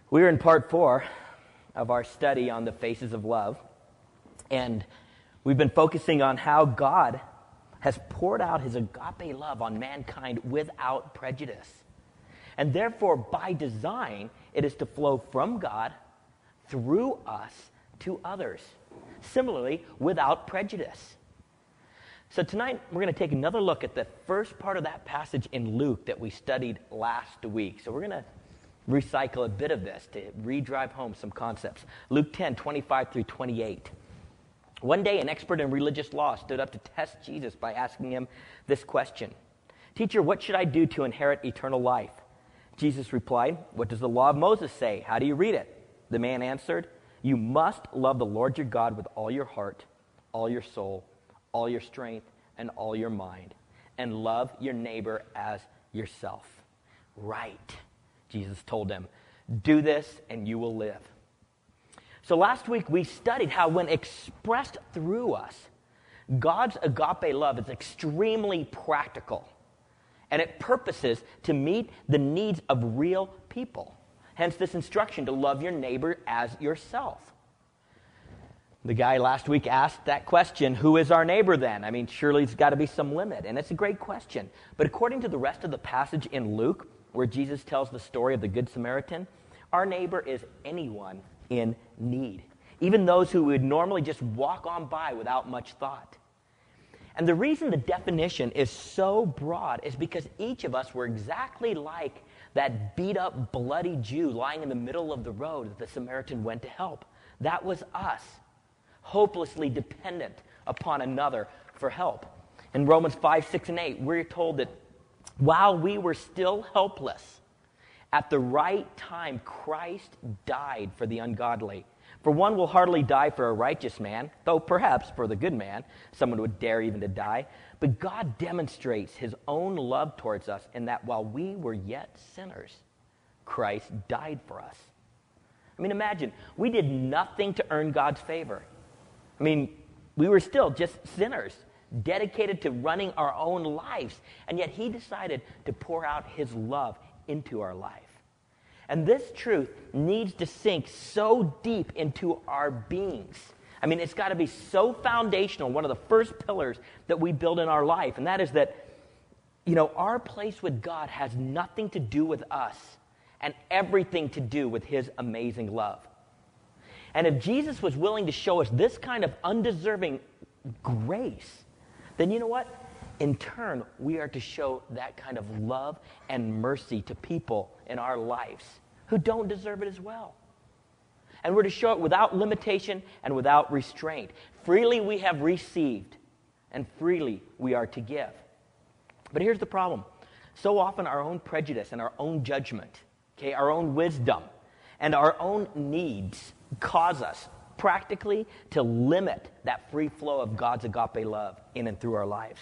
We're in part 4 of our study on the faces of love, and we've been focusing on how God has poured out his agape love on mankind without prejudice. And therefore, by design, it is to flow from God through us to others. Similarly, without prejudice. So tonight, we're going to take another look at the first part of that passage in Luke that we studied last week. So we're going to recycle a bit of this to re-drive home some concepts. Luke 10, 25 through 28. One day, an expert in religious law stood up to test Jesus by asking him this question. "Teacher, what should I do to inherit eternal life?" Jesus replied, "What does the law of Moses say? How do you read it?" The man answered, "You must love the Lord your God with all your heart, all your soul, all your strength, and all your mind, and love your neighbor as yourself." Right, Jesus told him. "Do this and you will live." So last week we studied how when expressed through us, God's agape love is extremely practical, and it purposes to meet the needs of real people. Hence this instruction to love your neighbor as yourself. The guy last week asked that question, who is our neighbor then? I mean, surely there's got to be some limit, and it's a great question. But according to the rest of the passage in Luke, where Jesus tells the story of the Good Samaritan, our neighbor is anyone in need, even those who would normally just walk on by without much thought. And the reason the definition is so broad is because each of us were exactly like that beat-up, bloody Jew lying in the middle of the road that the Samaritan went to help. That was us, hopelessly dependent upon another for help. In Romans 5, 6, and 8, we're told that while we were still helpless, at the right time, Christ died for the ungodly. For one will hardly die for a righteous man, though perhaps for the good man, someone would dare even to die. But God demonstrates his own love towards us in that while we were yet sinners, Christ died for us. I mean, imagine, we did nothing to earn God's favor. I mean, we were still just sinners, dedicated to running our own lives, and yet he decided to pour out his love into our life. And this truth needs to sink so deep into our beings. I mean, it's got to be so foundational, one of the first pillars that we build in our life, and that is that, our place with God has nothing to do with us and everything to do with his amazing love. And if Jesus was willing to show us this kind of undeserving grace, then you know what? In turn, we are to show that kind of love and mercy to people in our lives who don't deserve it as well. And we're to show it without limitation and without restraint. Freely we have received, and freely we are to give. But here's the problem. So often our own prejudice and our own judgment, our own wisdom, and our own needs cause us practically to limit that free flow of God's agape love in and through our lives.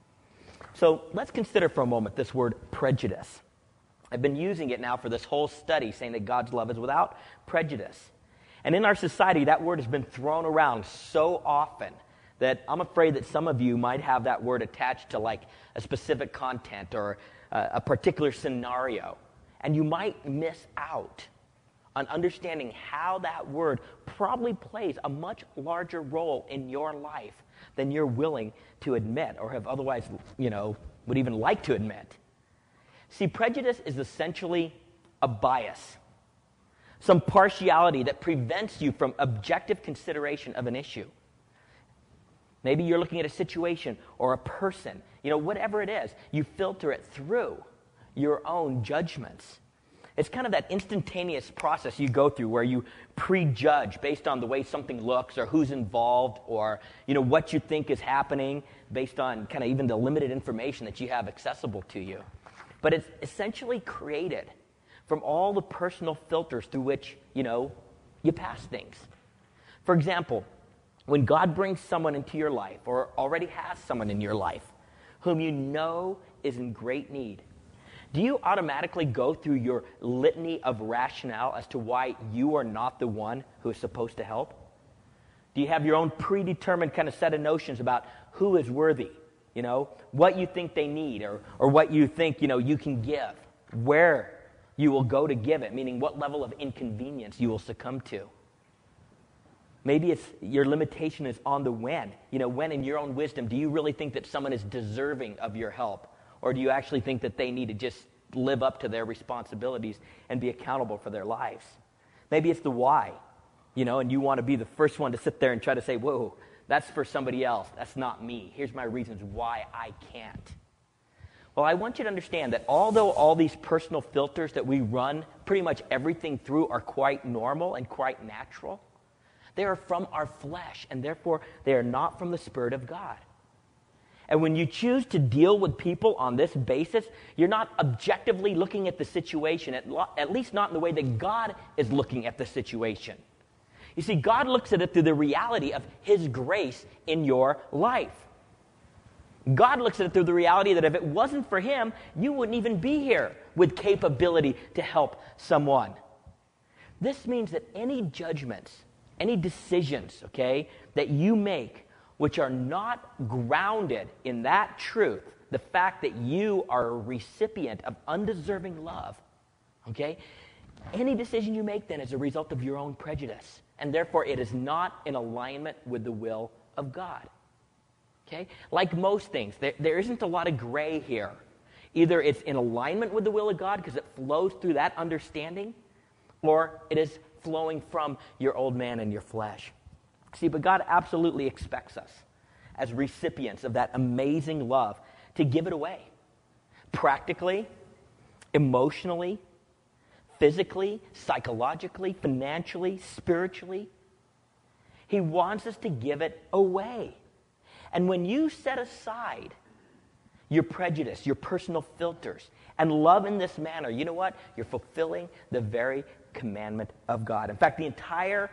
So let's consider for a moment this word prejudice. I've been using it now for this whole study, saying that God's love is without prejudice. And in our society, that word has been thrown around so often that I'm afraid that some of you might have that word attached to like a specific content or a particular scenario. And you might miss out on understanding how that word probably plays a much larger role in your life than you're willing to admit or have otherwise, would even like to admit. See, prejudice is essentially a bias, some partiality that prevents you from objective consideration of an issue. Maybe you're looking at a situation or a person, whatever it is, you filter it through your own judgments. It's kind of that instantaneous process you go through where you prejudge based on the way something looks or who's involved or, what you think is happening based on kind of even the limited information that you have accessible to you. But it's essentially created from all the personal filters through which, you pass things. For example, when God brings someone into your life or already has someone in your life whom you know is in great need, do you automatically go through your litany of rationale as to why you are not the one who is supposed to help? Do you have your own predetermined kind of set of notions about who is worthy? What you think they need or what you think, you can give, where you will go to give it, meaning what level of inconvenience you will succumb to. Maybe it's your limitation is on the when. When in your own wisdom, do you really think that someone is deserving of your help? Or do you actually think that they need to just live up to their responsibilities and be accountable for their lives? Maybe it's the why, and you want to be the first one to sit there and try to say, whoa, that's for somebody else. That's not me. Here's my reasons why I can't. Well, I want you to understand that although all these personal filters that we run pretty much everything through are quite normal and quite natural, they are from our flesh, and therefore they are not from the Spirit of God. And when you choose to deal with people on this basis, you're not objectively looking at the situation, at least not in the way that God is looking at the situation. You see, God looks at it through the reality of His grace in your life. God looks at it through the reality that if it wasn't for Him, you wouldn't even be here with capability to help someone. This means that any judgments, any decisions, that you make which are not grounded in that truth, the fact that you are a recipient of undeserving love, any decision you make then is a result of your own prejudice, and therefore it is not in alignment with the will of God. Like most things, there isn't a lot of gray here. Either it's in alignment with the will of God because it flows through that understanding, or it is flowing from your old man and your flesh. See, but God absolutely expects us as recipients of that amazing love to give it away. Practically, emotionally, physically, psychologically, financially, spiritually. He wants us to give it away. And when you set aside your prejudice, your personal filters, and love in this manner, you know what? You're fulfilling the very commandment of God. In fact, the entire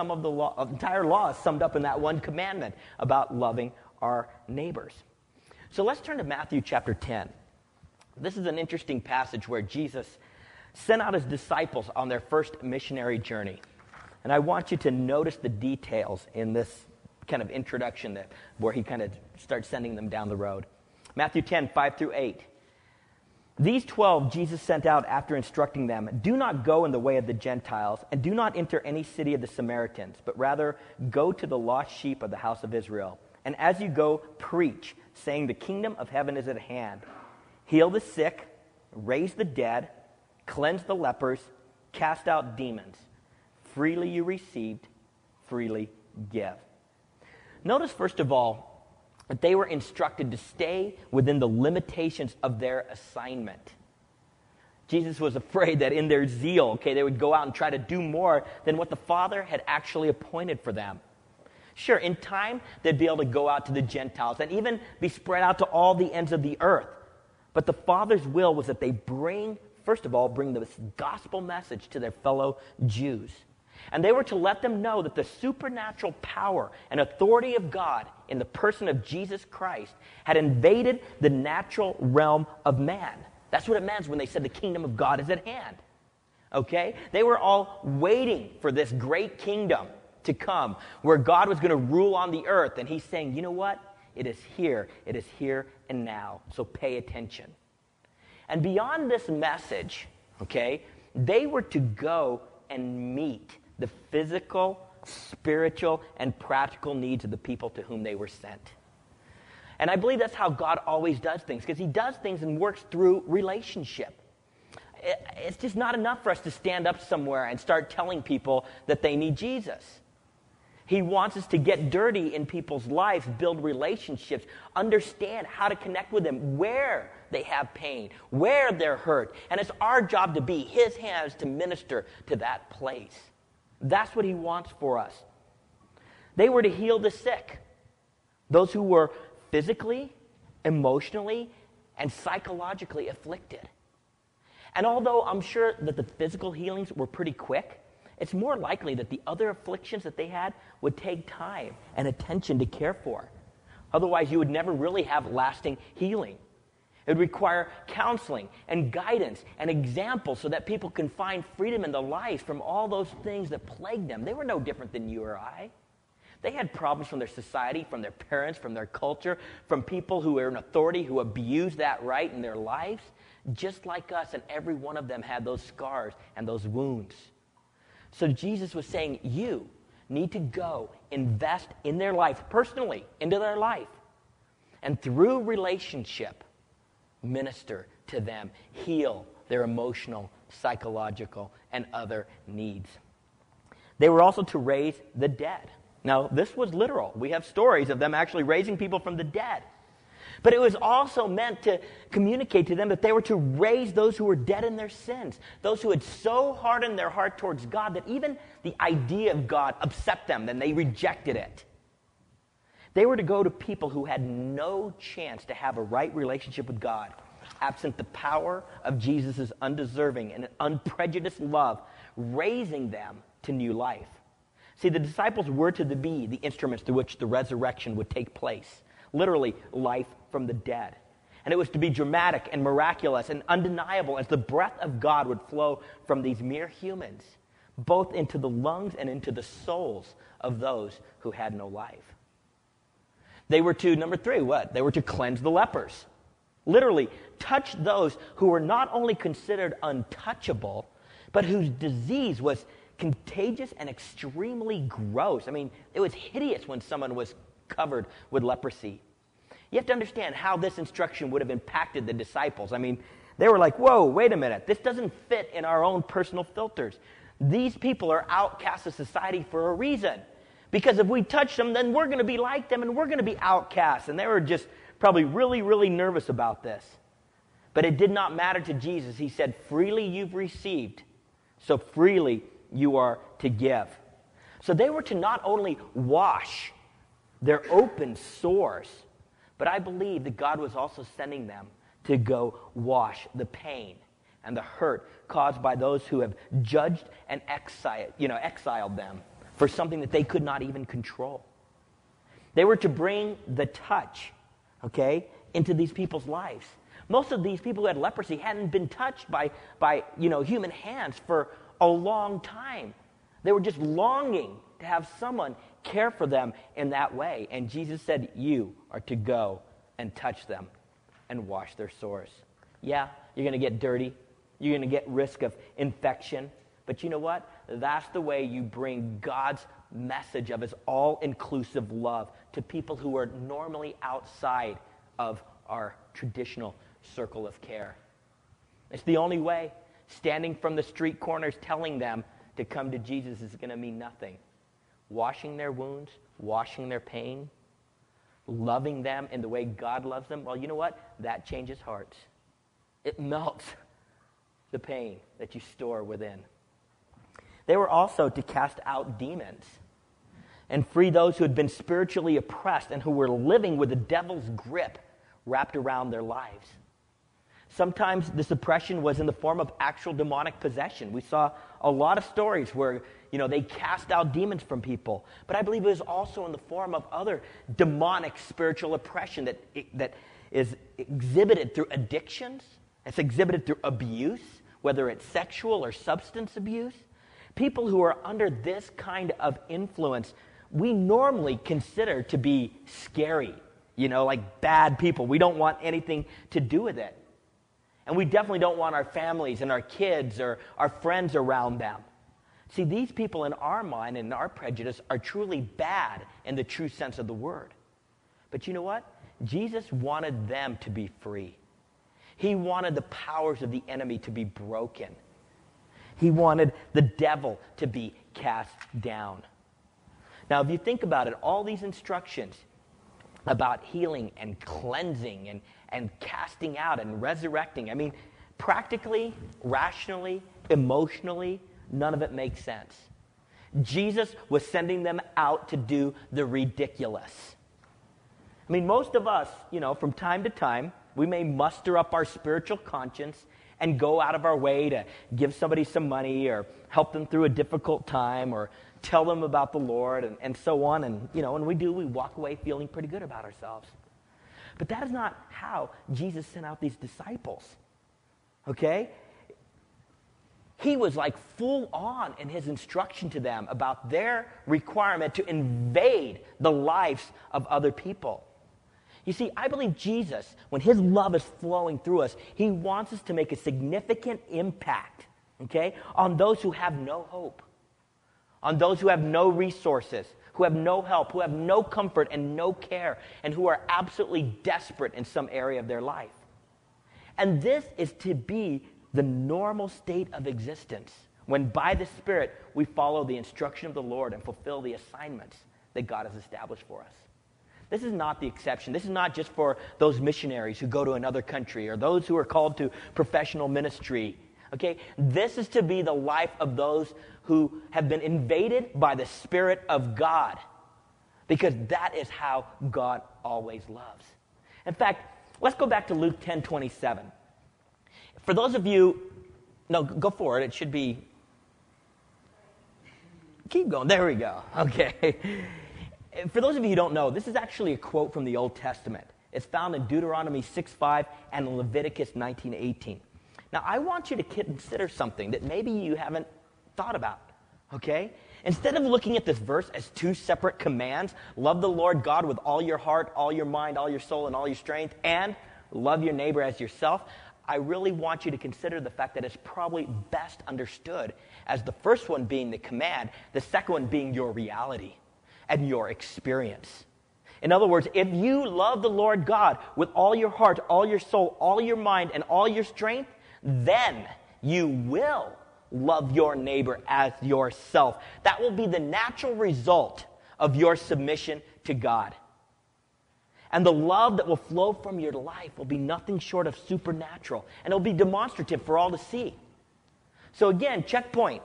law is summed up in that one commandment about loving our neighbors. So let's turn to Matthew chapter 10. This is an interesting passage where Jesus sent out His disciples on their first missionary journey. And I want you to notice the details in this kind of introduction where He kind of starts sending them down the road. Matthew 10, 5 through 8. These 12 Jesus sent out after instructing them, "Do not go in the way of the Gentiles, and do not enter any city of the Samaritans, but rather go to the lost sheep of the house of Israel. And as you go, preach, saying, the kingdom of heaven is at hand. Heal the sick, raise the dead, cleanse the lepers, cast out demons. Freely you received, freely give." Notice, first of all, that they were instructed to stay within the limitations of their assignment. Jesus was afraid that in their zeal, they would go out and try to do more than what the Father had actually appointed for them. Sure, in time, they'd be able to go out to the Gentiles and even be spread out to all the ends of the earth. But the Father's will was that they bring the gospel message to their fellow Jews. And they were to let them know that the supernatural power and authority of God in the person of Jesus Christ had invaded the natural realm of man. That's what it meant when they said the kingdom of God is at hand. They were all waiting for this great kingdom to come where God was going to rule on the earth. And He's saying, you know what? It is here and now. So pay attention. And beyond this message, they were to go and meet the physical, spiritual, and practical needs of the people to whom they were sent. And I believe that's how God always does things, because He does things and works through relationship. It's just not enough for us to stand up somewhere and start telling people that they need Jesus. He wants us to get dirty in people's lives, build relationships, understand how to connect with them, where they have pain, where they're hurt. And it's our job to be His hands to minister to that place. That's what He wants for us. They were to heal the sick, those who were physically, emotionally, and psychologically afflicted. And although I'm sure that the physical healings were pretty quick, it's more likely that the other afflictions that they had would take time and attention to care for. Otherwise, you would never really have lasting healing. It would require counseling and guidance and examples so that people can find freedom in their lives from all those things that plague them. They were no different than you or I. They had problems from their society, from their parents, from their culture, from people who were in authority, who abused that right in their lives, just like us, and every one of them had those scars and those wounds. So Jesus was saying, you need to go invest in their life, personally, into their life, and through relationship, minister to them, heal their emotional, psychological, and other needs. They were also to raise the dead. Now, this was literal. We have stories of them actually raising people from the dead. But it was also meant to communicate to them that they were to raise those who were dead in their sins, those who had so hardened their heart towards God that even the idea of God upset them, and they rejected it. They were to go to people who had no chance to have a right relationship with God, absent the power of Jesus' undeserving and unprejudiced love, raising them to new life. See, the disciples were to be the instruments through which the resurrection would take place. Literally, life from the dead. And it was to be dramatic and miraculous and undeniable as the breath of God would flow from these mere humans, both into the lungs and into the souls of those who had no life. They were to, number 3, what? They were to cleanse the lepers. Literally, touch those who were not only considered untouchable, but whose disease was contagious and extremely gross. I mean, it was hideous when someone was covered with leprosy. You have to understand how this instruction would have impacted the disciples. I mean, they were like, whoa, wait a minute. This doesn't fit in our own personal filters. These people are outcasts of society for a reason. Because if we touch them, then we're going to be like them and we're going to be outcasts. And they were just probably really, really nervous about this. But it did not matter to Jesus. He said, freely you've received, so freely you are to give. So they were to not only wash their open sores, but I believe that God was also sending them to go wash the pain and the hurt caused by those who have judged and exiled them for something that they could not even control. They were to bring the touch, into these people's lives. Most of these people who had leprosy hadn't been touched by human hands for a long time. They were just longing to have someone care for them in that way. And Jesus said, you are to go and touch them and wash their sores. Yeah, you're going to get dirty. You're going to get risk of infection. But you know what? That's the way you bring God's message of his all-inclusive love to people who are normally outside of our traditional circle of care. It's the only way. Standing from the street corners telling them to come to Jesus is going to mean nothing. Washing their wounds, washing their pain, loving them in the way God loves them, well, you know what? That changes hearts. It melts the pain that you store within. They were also to cast out demons and free those who had been spiritually oppressed and who were living with the devil's grip wrapped around their lives. Sometimes this oppression was in the form of actual demonic possession. We saw a lot of stories where, they cast out demons from people. But I believe it was also in the form of other demonic spiritual oppression that is exhibited through addictions. It's exhibited through abuse, whether it's sexual or substance abuse. People who are under this kind of influence, we normally consider to be scary, like bad people. We don't want anything to do with it. And we definitely don't want our families and our kids or our friends around them. See, these people in our mind and in our prejudice are truly bad in the true sense of the word. But you know what? Jesus wanted them to be free. He wanted the powers of the enemy to be broken. He wanted the devil to be cast down. Now, if you think about it, all these instructions about healing and cleansing and casting out and resurrecting, practically, rationally, emotionally, none of it makes sense. Jesus was sending them out to do the ridiculous. Most of us, from time to time, we may muster up our spiritual conscience and go out of our way to give somebody some money or help them through a difficult time or tell them about the Lord and so on. And, when we do, we walk away feeling pretty good about ourselves. But that is not how Jesus sent out these disciples. Okay? he was like full on in his instruction to them about their requirement to invade the lives of other people. You see, I believe Jesus, when his love is flowing through us, he wants us to make a significant impact, okay, on those who have no hope, on those who have no resources, who have no help, who have no comfort and no care, and who are absolutely desperate in some area of their life. And this is to be the normal state of existence when by the Spirit we follow the instruction of the Lord and fulfill the assignments that God has established for us. This is not the exception. This is not just for those missionaries who go to another country or those who are called to professional ministry. Okay? This is to be the life of those who have been invaded by the Spirit of God, because that is how God always loves. In fact, let's go back to Luke 10:27. For those of you, no, go for it. It should be, keep going. There we go. Okay. For those of you who don't know, this is actually a quote from the Old Testament. It's found in Deuteronomy 6:5 and Leviticus 19:18. Now, I want you to consider something that maybe you haven't thought about, okay? Instead of looking at this verse as two separate commands, love the Lord God with all your heart, all your mind, all your soul, and all your strength, and love your neighbor as yourself, I really want you to consider the fact that it's probably best understood as the first one being the command, the second one being your reality and your experience. In other words, if you love the Lord God with all your heart, all your soul, all your mind, and all your strength, then you will love your neighbor as yourself. That will be the natural result of your submission to God. And the love that will flow from your life will be nothing short of supernatural. And it will be demonstrative for all to see. So again, checkpoint.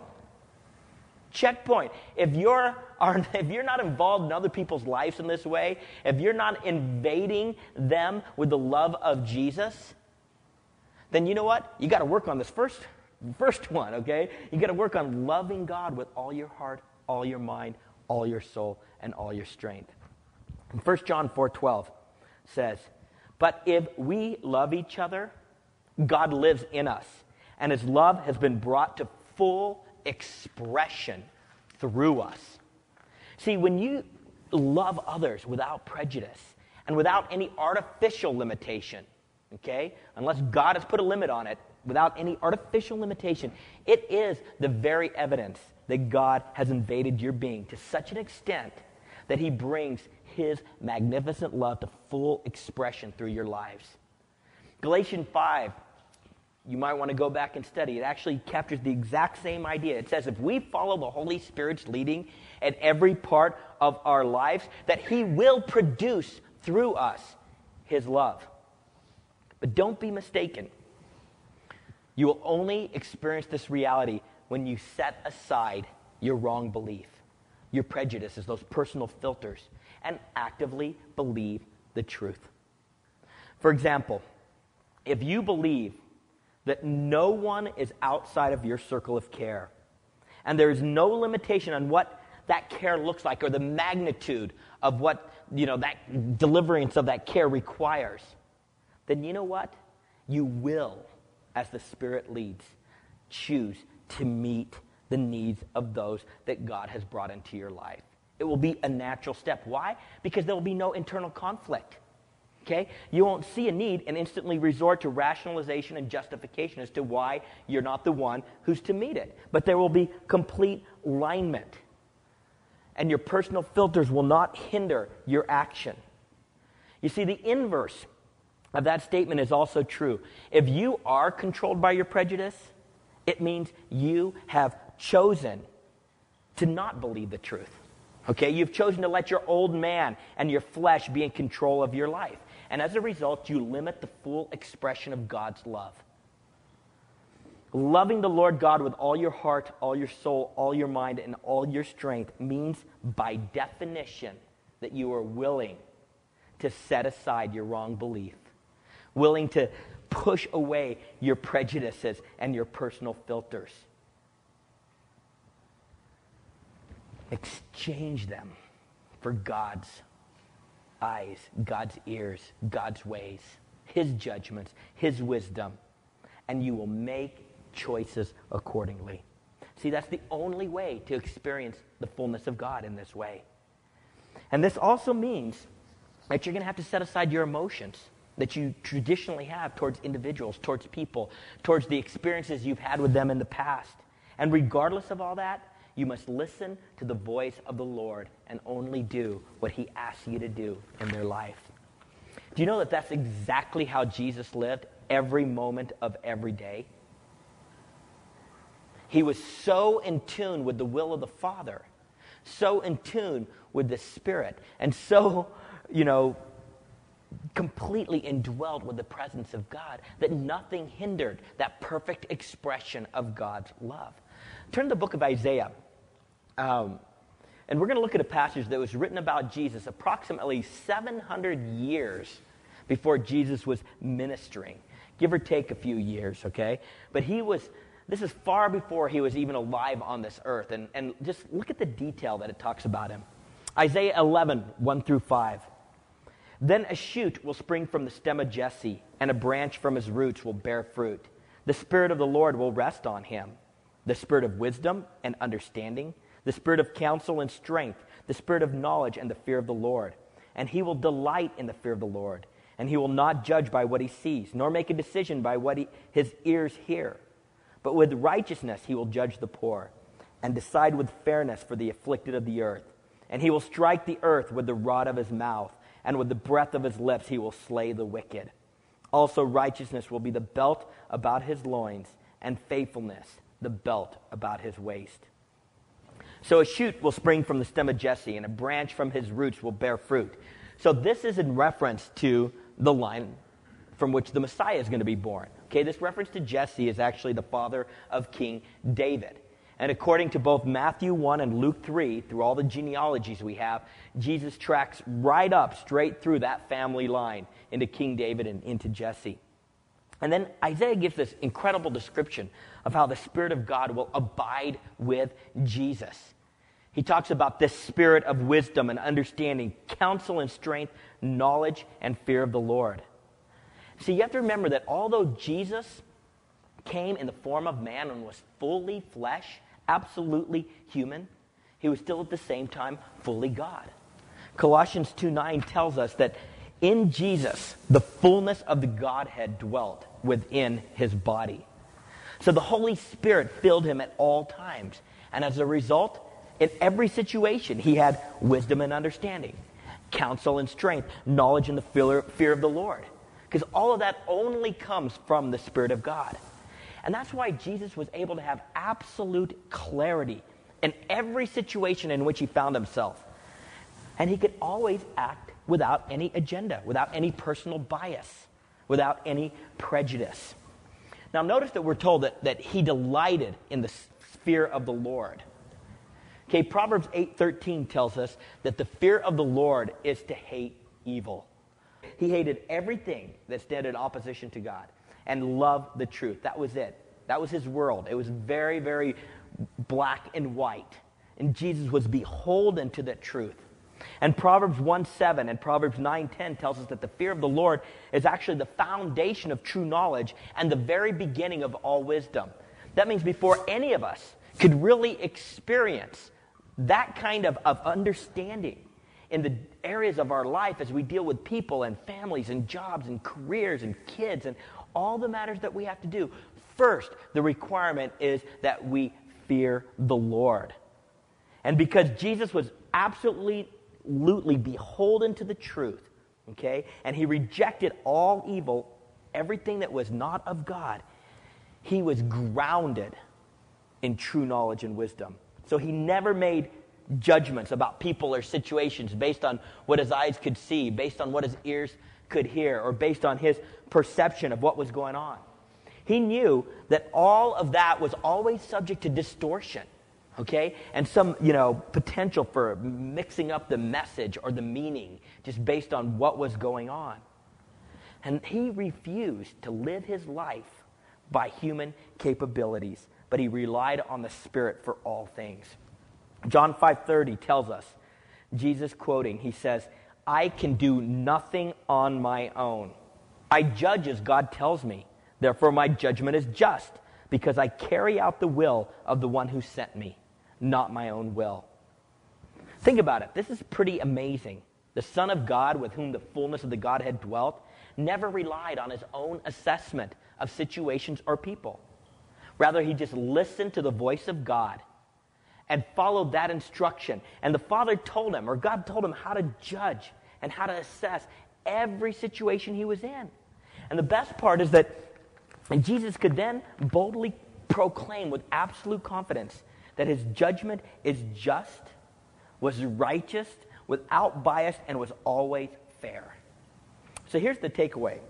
Checkpoint. If you're not involved in other people's lives in this way, if you're not invading them with the love of Jesus, then you know what? You got to work on this first one, okay? You got to work on loving God with all your heart, all your mind, all your soul, and all your strength. 1 John 4:12 says, "But if we love each other, God lives in us, and his love has been brought to full expression through us." See, when you love others without prejudice and without any artificial limitation, okay, unless God has put a limit on it, without any artificial limitation, it is the very evidence that God has invaded your being to such an extent that he brings his magnificent love to full expression through your lives. Galatians 5, you might want to go back and study. It actually captures the exact same idea. It says if we follow the Holy Spirit's leading at every part of our lives, that he will produce through us his love. But don't be mistaken. You will only experience this reality when you set aside your wrong belief, your prejudices, those personal filters, and actively believe the truth. For example, if you believe that no one is outside of your circle of care, and there is no limitation on what that care looks like or the magnitude of what, that deliverance of that care requires, then you know what? You will, as the Spirit leads, choose to meet the needs of those that God has brought into your life. It will be a natural step. Why? Because there will be no internal conflict. Okay? You won't see a need and instantly resort to rationalization and justification as to why you're not the one who's to meet it. But there will be complete alignment. And your personal filters will not hinder your action. You see, the inverse of that statement is also true. If you are controlled by your prejudice, it means you have chosen to not believe the truth. Okay? You've chosen to let your old man and your flesh be in control of your life. And as a result, you limit the full expression of God's love. Loving the Lord God with all your heart, all your soul, all your mind, and all your strength means, by definition, that you are willing to set aside your wrong belief, willing to push away your prejudices and your personal filters. Exchange them for God's eyes, God's ears, God's ways, his judgments, his wisdom, and you will make choices accordingly. See, that's the only way to experience the fullness of God in this way. And this also means that you're going to have to set aside your emotions that you traditionally have towards individuals, towards people, towards the experiences you've had with them in the past. And regardless of all that, you must listen to the voice of the Lord and only do what he asks you to do in their life. Do you know that that's exactly how Jesus lived every moment of every day? He was so in tune with the will of the Father, so in tune with the Spirit, and so, completely indwelled with the presence of God that nothing hindered that perfect expression of God's love. Turn to the book of Isaiah, and we're going to look at a passage that was written about Jesus approximately 700 years before Jesus was ministering, give or take a few years, okay? But this is far before he was even alive on this earth. And just look at the detail that it talks about him. Isaiah 11, 1 through 5. Then a shoot will spring from the stem of Jesse, and a branch from his roots will bear fruit. The Spirit of the Lord will rest on him, the Spirit of wisdom and understanding, the Spirit of counsel and strength, the Spirit of knowledge and the fear of the Lord. And he will delight in the fear of the Lord, and he will not judge by what he sees, nor make a decision by what his ears hear. But with righteousness he will judge the poor, and decide with fairness for the afflicted of the earth. And he will strike the earth with the rod of his mouth, and with the breath of his lips he will slay the wicked. Also righteousness will be the belt about his loins, and faithfulness the belt about his waist. So a shoot will spring from the stem of Jesse, and a branch from his roots will bear fruit. So this is in reference to the line from which the Messiah is going to be born. Okay, this reference to Jesse is actually the father of King David. And according to both Matthew 1 and Luke 3, through all the genealogies we have, Jesus tracks right up, straight through that family line into King David and into Jesse. And then Isaiah gives this incredible description of how the Spirit of God will abide with Jesus. He talks about this spirit of wisdom and understanding, counsel and strength, knowledge and fear of the Lord. See, you have to remember that although Jesus came in the form of man and was fully flesh, absolutely human, he was still at the same time fully God. Colossians 2:9 tells us that in Jesus, the fullness of the Godhead dwelt within his body. So the Holy Spirit filled him at all times. And as a result, in every situation, he had wisdom and understanding, counsel and strength, knowledge and the fear of the Lord. Because all of that only comes from the Spirit of God. And that's why Jesus was able to have absolute clarity in every situation in which he found himself. And he could always act without any agenda, without any personal bias, without any prejudice. Now notice that we're told that he delighted in the fear of the Lord. Okay, Proverbs 8:13 tells us that the fear of the Lord is to hate evil. He hated everything that stood in opposition to God and loved the truth. That was it. That was his world. It was very, very black and white. And Jesus was beholden to that truth. And Proverbs 1:7 and Proverbs 9:10 tells us that the fear of the Lord is actually the foundation of true knowledge and the very beginning of all wisdom. That means before any of us could really experience that kind of understanding in the areas of our life as we deal with people and families and jobs and careers and kids and all the matters that we have to do. First, the requirement is that we fear the Lord. And because Jesus was absolutely beholden to the truth, okay, and he rejected all evil, everything that was not of God, he was grounded in true knowledge and wisdom. So he never made judgments about people or situations based on what his eyes could see, based on what his ears could hear, or based on his perception of what was going on. He knew that all of that was always subject to distortion, okay? And some, potential for mixing up the message or the meaning just based on what was going on. And he refused to live his life by human capabilities, but he relied on the Spirit for all things. John 5:30 tells us, Jesus quoting, he says, "I can do nothing on my own. I judge as God tells me. Therefore my judgment is just, because I carry out the will of the one who sent me, not my own will. Think about it. This is pretty amazing. The Son of God, with whom the fullness of the Godhead dwelt, never relied on his own assessment of situations or people. Rather, he just listened to the voice of God and followed that instruction. And the Father told him, or God told him, how to judge and how to assess every situation he was in. And the best part is that Jesus could then boldly proclaim with absolute confidence that his judgment is just, was righteous, without bias, and was always fair. So here's the takeaway.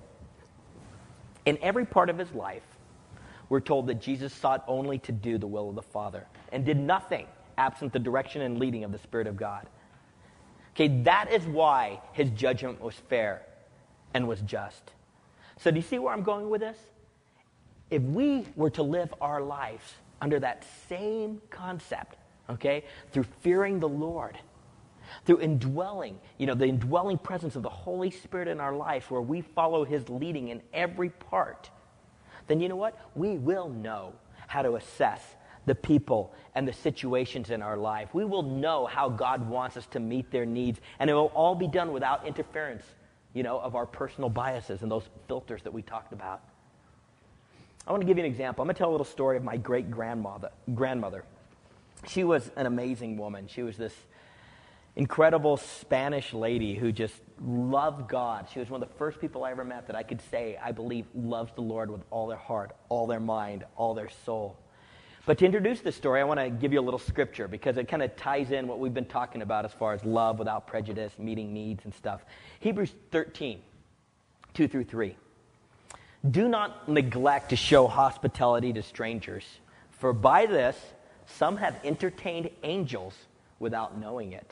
In every part of his life, we're told that Jesus sought only to do the will of the Father and did nothing absent the direction and leading of the Spirit of God. Okay, that is why his judgment was fair and was just. So do you see where I'm going with this? If we were to live our lives under that same concept, okay, through fearing the Lord, through indwelling, the indwelling presence of the Holy Spirit in our life, where we follow his leading in every part, then you know what? We will know how to assess the people and the situations in our life. We will know how God wants us to meet their needs, and it will all be done without interference, of our personal biases and those filters that we talked about. I want to give you an example. I'm going to tell a little story of my great-grandmother. She was an amazing woman. She was this incredible Spanish lady who just loved God. She was one of the first people I ever met that I could say, I believe, loves the Lord with all their heart, all their mind, all their soul. But to introduce this story, I want to give you a little scripture because it kind of ties in what we've been talking about as far as love without prejudice, meeting needs and stuff. Hebrews 13, 2-3. Do not neglect to show hospitality to strangers, for by this some have entertained angels without knowing it.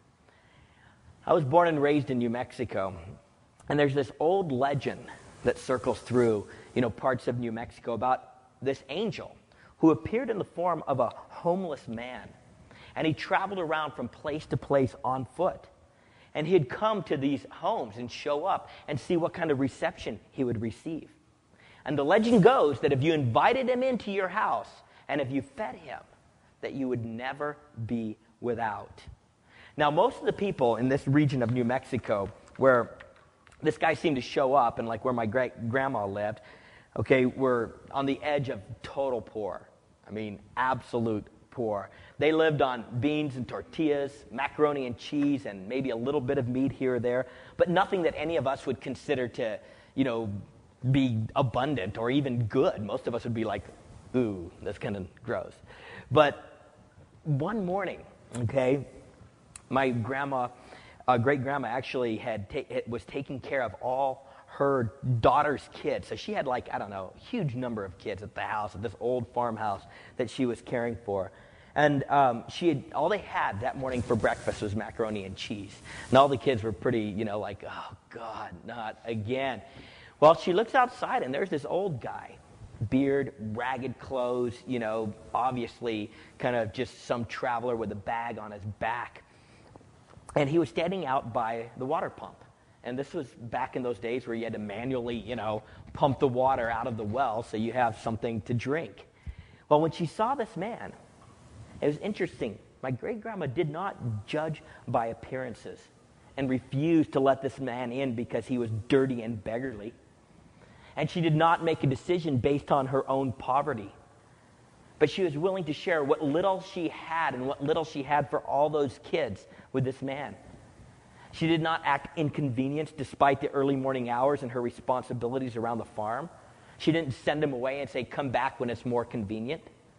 I was born and raised in New Mexico, and there's this old legend that circles through, parts of New Mexico about this angel who appeared in the form of a homeless man, and he traveled around from place to place on foot. And he'd come to these homes and show up and see what kind of reception he would receive. And the legend goes that if you invited him into your house and if you fed him, that you would never be without. Now, most of the people in this region of New Mexico where this guy seemed to show up and like where my great-grandma lived, okay, were on the edge of total poor. I mean, absolute poor. They lived on beans and tortillas, macaroni and cheese, and maybe a little bit of meat here or there, but nothing that any of us would consider to, be abundant or even good. Most of us would be like, ooh, that's kind of gross. But one morning, okay, my great-grandma actually was taking care of all her daughter's kids. So she had a huge number of kids at the house, at this old farmhouse that she was caring for. And all they had that morning for breakfast was macaroni and cheese. And all the kids were pretty, oh, God, not again. Well, she looks outside, and there's this old guy, beard, ragged clothes, obviously kind of just some traveler with a bag on his back. And he was standing out by the water pump. And this was back in those days where you had to manually, pump the water out of the well so you have something to drink. Well, when she saw this man, it was interesting. My great-grandma did not judge by appearances and refused to let this man in because he was dirty and beggarly. And she did not make a decision based on her own poverty. But she was willing to share what little she had and what little she had for all those kids with this man. She did not act inconvenienced despite the early morning hours and her responsibilities around the farm. She didn't send him away and say, come back when it's more convenient.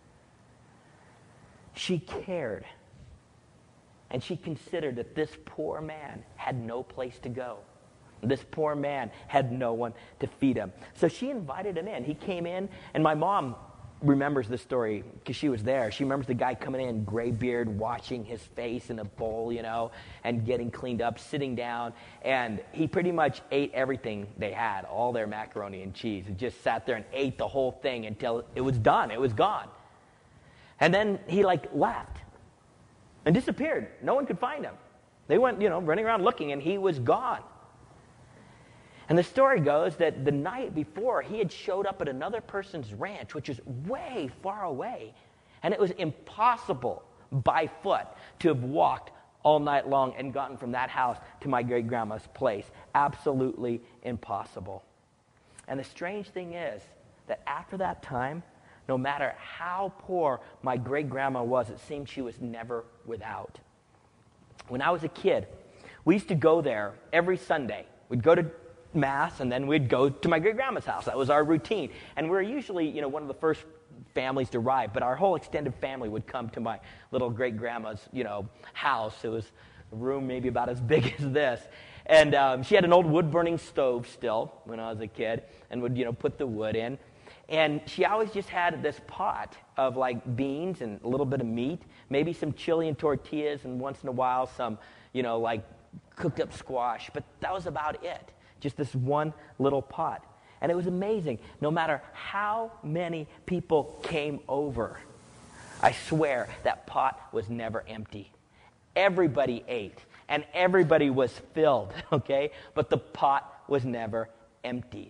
She cared. And she considered that this poor man had no place to go. This poor man had no one to feed him. So she invited him in. He came in, and my mom remembers this story because she was there. She remembers the guy coming in, gray beard, washing his face in a bowl, and getting cleaned up, sitting down. And he pretty much ate everything they had, all their macaroni and cheese. He just sat there and ate the whole thing until it was done. It was gone. And then he left and disappeared. No one could find him. They went, running around looking, and he was gone. And the story goes that the night before, he had showed up at another person's ranch, which is way far away. And it was impossible by foot to have walked all night long and gotten from that house to my great-grandma's place. Absolutely impossible. And the strange thing is that after that time, no matter how poor my great-grandma was, it seemed she was never without. When I was a kid, we used to go there every Sunday. We'd go to Mass, and then we'd go to my great-grandma's house. That was our routine. And we were usually, one of the first families to arrive, but our whole extended family would come to my little great-grandma's, house. It was a room maybe about as big as this. And she had an old wood-burning stove still when I was a kid, and would, put the wood in. And she always just had this pot of, beans and a little bit of meat, maybe some chili and tortillas, and once in a while some, cooked up squash. But that was about it. Just this one little pot. And it was amazing. No matter how many people came over, I swear that pot was never empty. Everybody ate, and everybody was filled, okay? But the pot was never emptied.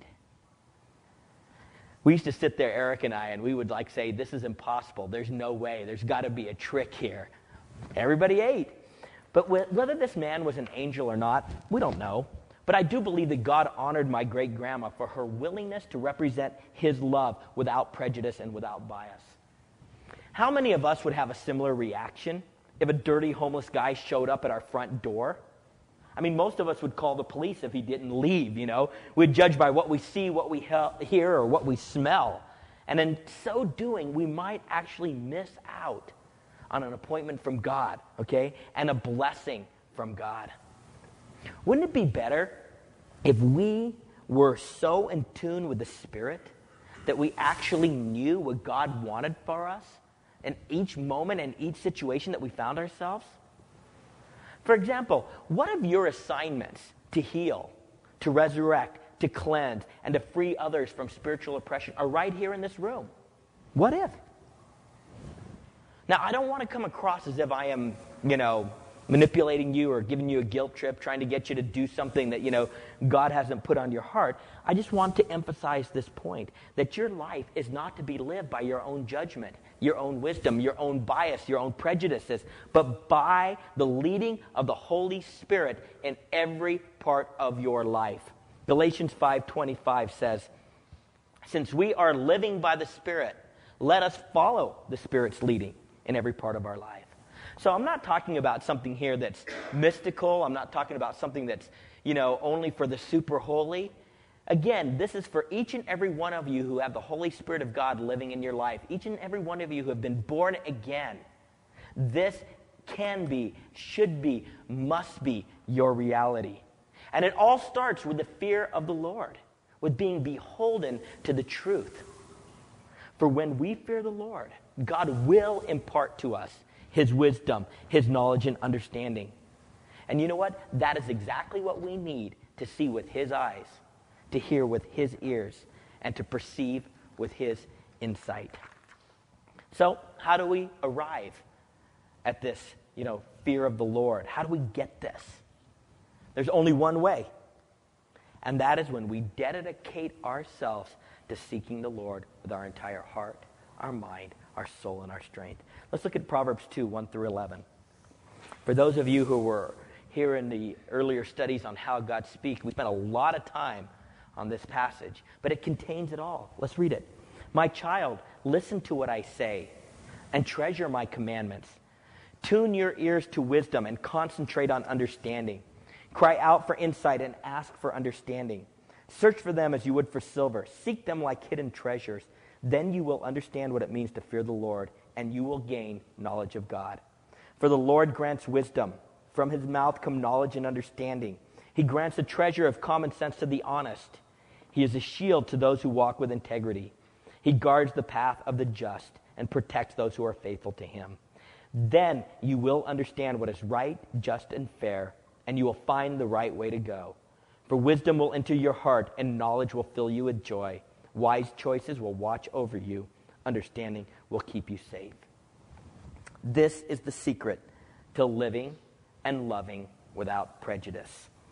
We used to sit there, Eric and I, and we would say, this is impossible. There's no way. There's got to be a trick here. Everybody ate. But whether this man was an angel or not, we don't know. But I do believe that God honored my great-grandma for her willingness to represent his love without prejudice and without bias. How many of us would have a similar reaction if a dirty homeless guy showed up at our front door? I mean, most of us would call the police if he didn't leave, We'd judge by what we see, what we hear, or what we smell. And in so doing, we might actually miss out on an appointment from God, okay? And a blessing from God. Wouldn't it be better if we were so in tune with the Spirit that we actually knew what God wanted for us in each moment and each situation that we found ourselves? For example, what if your assignments to heal, to resurrect, to cleanse, and to free others from spiritual oppression are right here in this room? What if? Now, I don't want to come across as if I am, manipulating you or giving you a guilt trip, trying to get you to do something that, God hasn't put on your heart. I just want to emphasize this point, that your life is not to be lived by your own judgment, your own wisdom, your own bias, your own prejudices, but by the leading of the Holy Spirit in every part of your life. Galatians 5:25 says, since we are living by the Spirit, let us follow the Spirit's leading in every part of our life. So I'm not talking about something here that's mystical. I'm not talking about something that's, only for the super holy. Again, this is for each and every one of you who have the Holy Spirit of God living in your life. Each and every one of you who have been born again. This can be, should be, must be your reality. And it all starts with the fear of the Lord, with being beholden to the truth. For when we fear the Lord, God will impart to us his wisdom, his knowledge, and understanding. And you know what? That is exactly what we need to see with his eyes, to hear with his ears, and to perceive with his insight. So, how do we arrive at this, fear of the Lord? How do we get this? There's only one way, and that is when we dedicate ourselves to seeking the Lord with our entire heart, our mind, our soul, and our strength. Let's look at Proverbs 2, 1 through 11. For those of you who were here in the earlier studies on how God speaks, we spent a lot of time on this passage, but it contains it all. Let's read it. My child, listen to what I say and treasure my commandments. Tune your ears to wisdom and concentrate on understanding. Cry out for insight and ask for understanding. Search for them as you would for silver. Seek them like hidden treasures. Then you will understand what it means to fear the Lord, and you will gain knowledge of God. For the Lord grants wisdom. From his mouth come knowledge and understanding. He grants a treasure of common sense to the honest. He is a shield to those who walk with integrity. He guards the path of the just and protects those who are faithful to him. Then you will understand what is right, just, and fair, and you will find the right way to go. For wisdom will enter your heart, and knowledge will fill you with joy. Wise choices will watch over you. Understanding will keep you safe. This is the secret to living and loving without prejudice.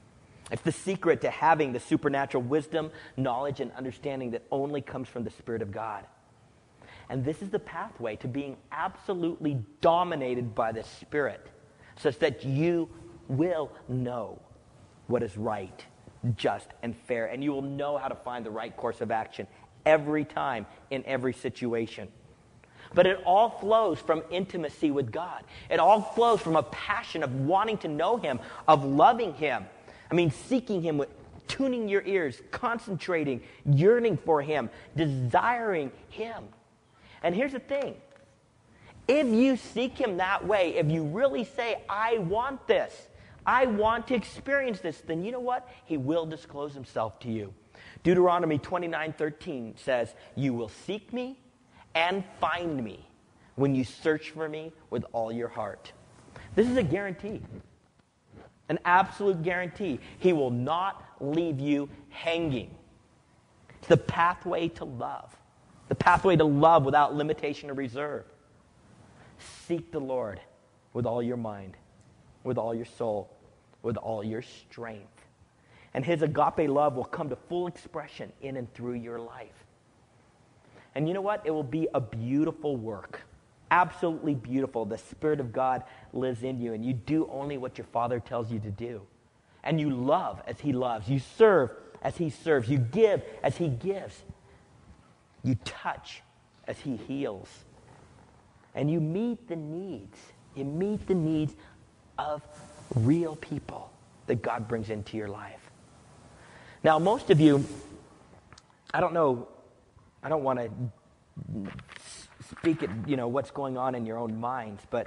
It's the secret to having the supernatural wisdom, knowledge, and understanding that only comes from the Spirit of God. And this is the pathway to being absolutely dominated by the Spirit, such that you will know what is right, just, and fair. And you will know how to find the right course of action every time, in every situation. But it all flows from intimacy with God. It all flows from a passion of wanting to know Him, of loving Him. I mean, seeking Him, tuning your ears, concentrating, yearning for Him, desiring Him. And here's the thing. If you seek Him that way, if you really say, I want this, I want to experience this, then you know what? He will disclose Himself to you. Deuteronomy 29:13 says, you will seek me and find me when you search for me with all your heart. This is a guarantee. An absolute guarantee. He will not leave you hanging. It's the pathway to love. The pathway to love without limitation or reserve. Seek the Lord with all your mind, with all your soul, with all your strength. And His agape love will come to full expression in and through your life. And you know what? It will be a beautiful work. Absolutely beautiful. The Spirit of God lives in you, and you do only what your Father tells you to do. And you love as He loves. You serve as He serves. You give as He gives. You touch as He heals. And you meet the needs. You meet the needs of real people that God brings into your life. Now, most of you, I don't know, I don't want to speak at, what's going on in your own minds, but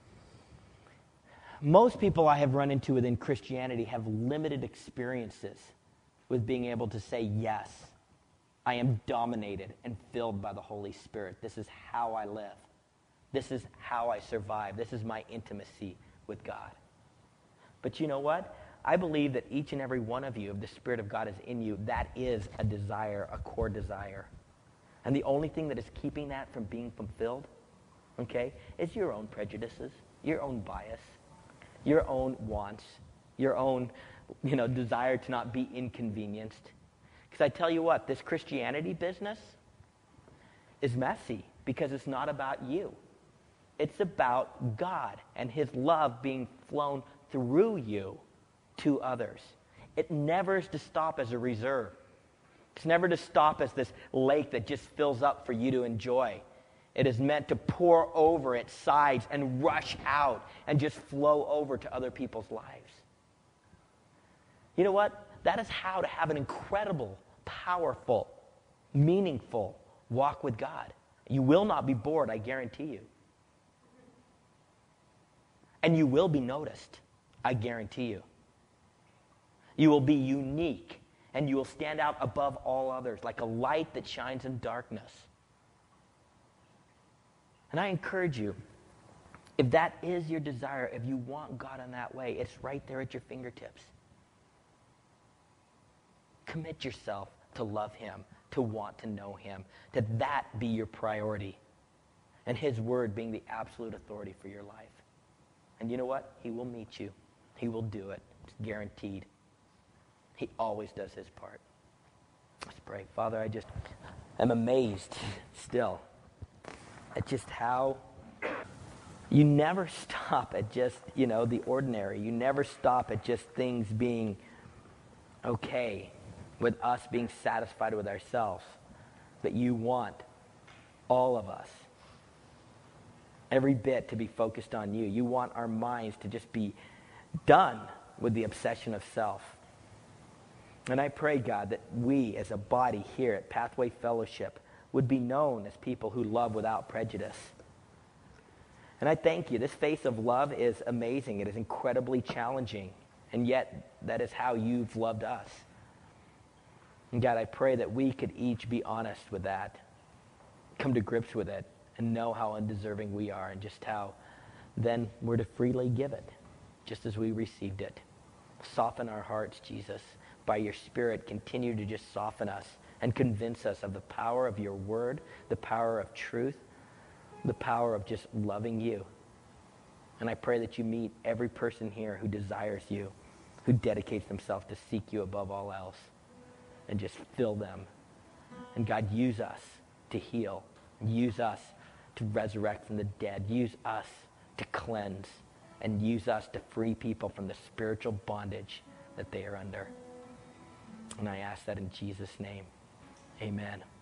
most people I have run into within Christianity have limited experiences with being able to say, yes, I am dominated and filled by the Holy Spirit. This is how I live. This is how I survive. This is my intimacy with God. But you know what? I believe that each and every one of you, if the Spirit of God is in you, that is a desire, a core desire. And the only thing that is keeping that from being fulfilled, okay, is your own prejudices, your own bias, your own wants, your own, desire to not be inconvenienced. Because I tell you what, this Christianity business is messy because it's not about you. It's about God and His love being flown through you to others. It never is to stop as a reserve. It's never to stop as this lake that just fills up for you to enjoy. It is meant to pour over its sides and rush out and just flow over to other people's lives. You know what? That is how to have an incredible, powerful, meaningful walk with God. You will not be bored, I guarantee you. And you will be noticed, I guarantee you. You will be unique, and you will stand out above all others like a light that shines in darkness. And I encourage you, if that is your desire, if you want God in that way, it's right there at your fingertips. Commit yourself to love Him, to want to know Him, to that be your priority, and His word being the absolute authority for your life. And you know what? He will meet you. He will do it. It's guaranteed. He always does His part. Let's pray. Father, I'm amazed still at just how you never stop at just, the ordinary. You never stop at just things being okay, with us being satisfied with ourselves. But you want all of us, every bit, to be focused on you. You want our minds to just be done with the obsession of self. And I pray, God, that we as a body here at Pathway Fellowship would be known as people who love without prejudice. And I thank you. This face of love is amazing. It is incredibly challenging. And yet, that is how you've loved us. And God, I pray that we could each be honest with that, come to grips with it, and know how undeserving we are and just how then we're to freely give it, just as we received it. Soften our hearts, Jesus. By your Spirit, continue to just soften us and convince us of the power of your word, the power of truth, the power of just loving you. And I pray that you meet every person here who desires you, who dedicates themselves to seek you above all else and just fill them. And God, use us to heal. Use us to resurrect from the dead. Use us to cleanse. And use us to free people from the spiritual bondage that they are under. And I ask that in Jesus' name. Amen.